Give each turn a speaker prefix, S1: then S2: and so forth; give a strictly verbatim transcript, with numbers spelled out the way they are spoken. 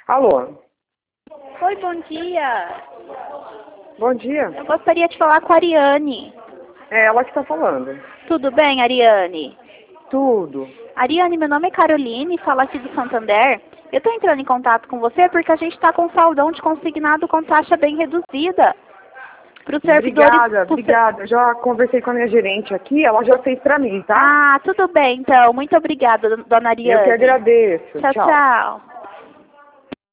S1: Alô?
S2: Oi, bom dia.
S1: Bom dia.
S2: Eu gostaria de falar com a Ariane.
S1: É ela que está falando.
S2: Tudo bem, Ariane?
S1: Tudo.
S2: Ariane, meu nome é Caroline, falo aqui do Santander. Eu estou entrando em contato com você porque a gente está com um saldão de consignado com taxa bem reduzida. Para os servidores...
S1: Obrigada, obrigada. Eu já conversei com a minha gerente aqui, ela já fez para mim, tá?
S2: Ah, tudo bem, então. Muito obrigada, dona Ariane.
S1: Eu que agradeço.
S2: Tchau, tchau.